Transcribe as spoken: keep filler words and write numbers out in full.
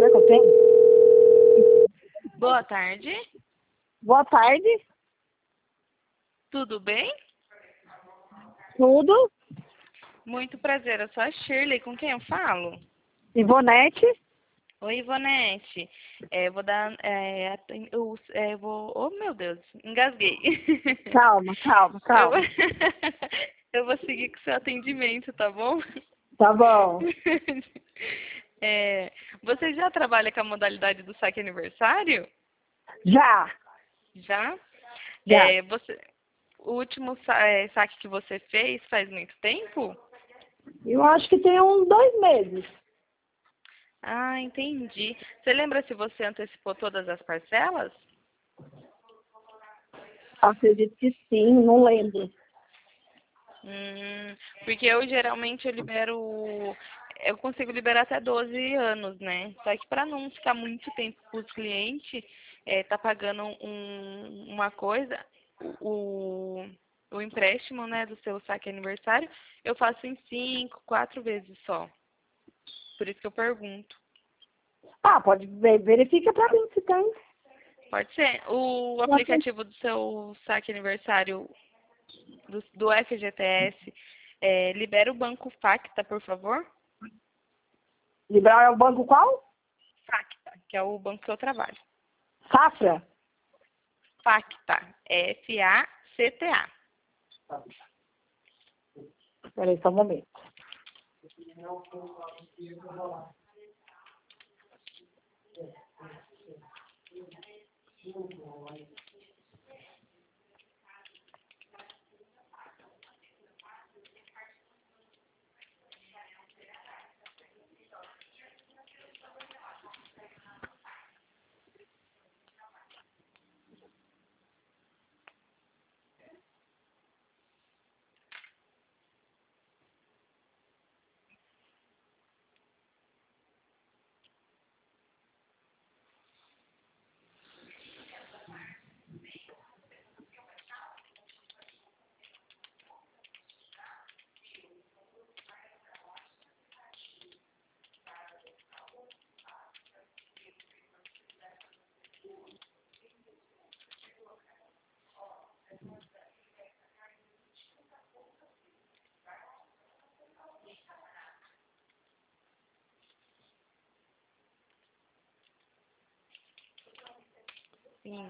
Será que eu tenho? Boa tarde, Boa tarde. tudo bem? Tudo? Muito prazer, eu sou a Shirley, com quem eu falo? Ivonete? Oi, Ivonete. É, eu vou dar. É, aten- eu, é, eu vou. Oh, meu Deus, engasguei. Calma, calma, Eu, calma. eu vou seguir com o seu atendimento, tá bom? Tá bom. É, você já trabalha com a modalidade do saque aniversário? Já, Já? já. É, você, o último sa- é, saque que você fez faz muito tempo? Eu acho que tem uns dois meses. Ah, entendi. Você lembra se você antecipou todas as parcelas? Acredito que sim, não lembro. Hum, porque eu geralmente eu libero, eu consigo liberar até doze anos, né? Só que para não ficar muito tempo para os clientes, é, tá pagando um, uma coisa, o, o empréstimo, né, do seu saque aniversário, eu faço em cinco, quatro vezes só. Por isso que eu pergunto. Ah, pode ver, verifica pra mim se tem. Pode ser. O Pode ser. aplicativo do seu saque aniversário do, do F G T S, é, libera o banco Facta, por favor. Liberar é o banco qual? Facta, que é o banco que eu trabalho. Safra? Facta, F A C T A. Peraí, só um momento.